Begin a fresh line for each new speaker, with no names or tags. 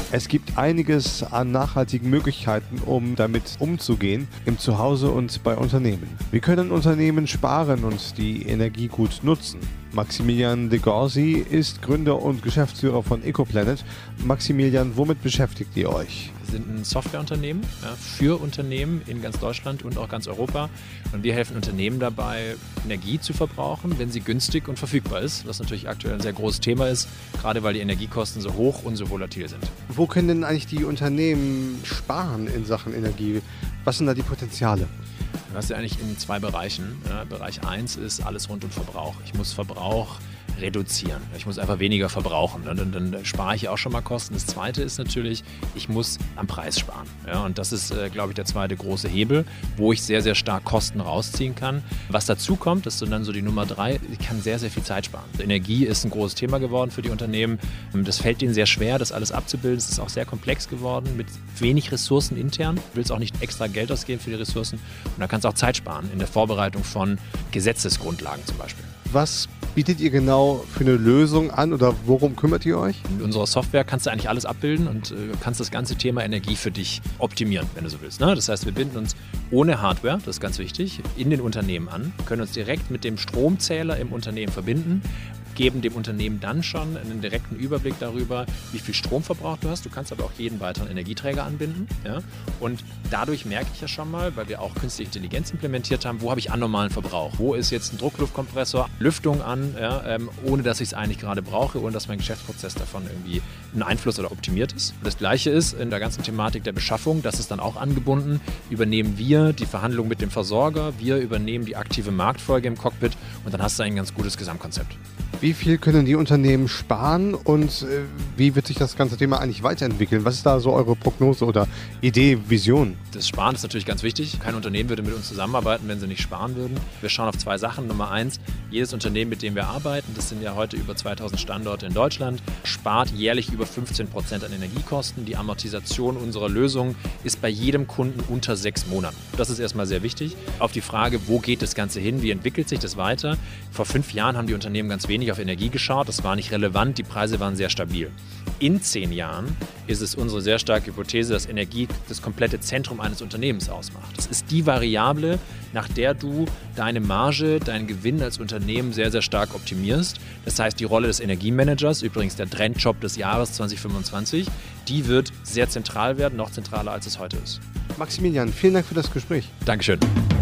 Es gibt einiges an nachhaltigen Möglichkeiten, um damit umzugehen, im Zuhause und bei Unternehmen. Wie können Unternehmen sparen und die Energie gut nutzen? Maximilian de Gorsi ist Gründer und Geschäftsführer von EcoPlanet. Maximilian, womit beschäftigt ihr euch?
Wir sind ein Softwareunternehmen, für Unternehmen in ganz Deutschland und auch ganz Europa. Und wir helfen Unternehmen dabei, Energie zu verbrauchen, wenn sie günstig und verfügbar ist, was natürlich aktuell ein sehr großes Thema ist, gerade weil die Energiekosten so hoch und so volatil sind.
Wo können denn eigentlich die Unternehmen sparen in Sachen Energie? Was sind da die Potenziale?
Du hast ja eigentlich in zwei Bereichen. Bereich 1 ist alles rund um Verbrauch. Ich muss Verbrauch reduzieren. Ich muss einfach weniger verbrauchen. Dann spare ich auch schon mal Kosten. Das zweite ist natürlich, ich muss am Preis sparen. Ja, und das ist, glaube ich, der zweite große Hebel, wo ich sehr, sehr stark Kosten rausziehen kann. Was dazu kommt, ist dann so die Nummer 3, ich kann sehr, sehr viel Zeit sparen. Energie ist ein großes Thema geworden für die Unternehmen. Das fällt ihnen sehr schwer, das alles abzubilden. Es ist auch sehr komplex geworden mit wenig Ressourcen intern. Du willst auch nicht extra Geld ausgeben für die Ressourcen. Und da kannst du auch Zeit sparen in der Vorbereitung von Gesetzesgrundlagen zum Beispiel.
Was bietet ihr genau für eine Lösung an oder worum kümmert ihr euch?
In unserer Software kannst du eigentlich alles abbilden und kannst das ganze Thema Energie für dich optimieren, wenn du so willst. Ne? Das heißt, wir binden uns ohne Hardware, das ist ganz wichtig, in den Unternehmen an, können uns direkt mit dem Stromzähler im Unternehmen verbinden, geben dem Unternehmen dann schon einen direkten Überblick darüber, wie viel Stromverbrauch du hast. Du kannst aber auch jeden weiteren Energieträger anbinden. Ja? Und dadurch merke ich ja schon mal, weil wir auch künstliche Intelligenz implementiert haben, wo habe ich anormalen Verbrauch? Wo ist jetzt ein Druckluftkompressor, Lüftung an, ohne dass ich es eigentlich gerade brauche, ohne dass mein Geschäftsprozess davon irgendwie einen Einfluss oder optimiert ist. Und das Gleiche ist in der ganzen Thematik der Beschaffung, das ist dann auch angebunden, übernehmen wir die Verhandlung mit dem Versorger, wir übernehmen die aktive Marktfolge im Cockpit und dann hast du ein ganz gutes Gesamtkonzept.
Wie viel können die Unternehmen sparen und wie wird sich das ganze Thema eigentlich weiterentwickeln? Was ist da so eure Prognose oder Idee, Vision?
Das Sparen ist natürlich ganz wichtig. Kein Unternehmen würde mit uns zusammenarbeiten, wenn sie nicht sparen würden. Wir schauen auf zwei Sachen. Nummer 1, jedes Unternehmen, mit dem wir arbeiten, das sind ja heute über 2000 Standorte in Deutschland, spart jährlich über 15% an Energiekosten. Die Amortisation unserer Lösung ist bei jedem Kunden unter 6 Monaten. Das ist erstmal sehr wichtig. Auf die Frage, wo geht das Ganze hin, wie entwickelt sich das weiter? Vor 5 Jahren haben die Unternehmen ganz wenig auf Energie geschaut. Das war nicht relevant, die Preise waren sehr stabil. In 10 Jahren ist es unsere sehr starke Hypothese, dass Energie das komplette Zentrum eines Unternehmens ausmacht. Das ist die Variable, nach der du deine Marge, deinen Gewinn als Unternehmen sehr, sehr stark optimierst. Das heißt, die Rolle des Energiemanagers, übrigens der Trendjob des Jahres 2025, die wird sehr zentral werden, noch zentraler als es heute ist.
Maximilian, vielen Dank für das Gespräch.
Dankeschön.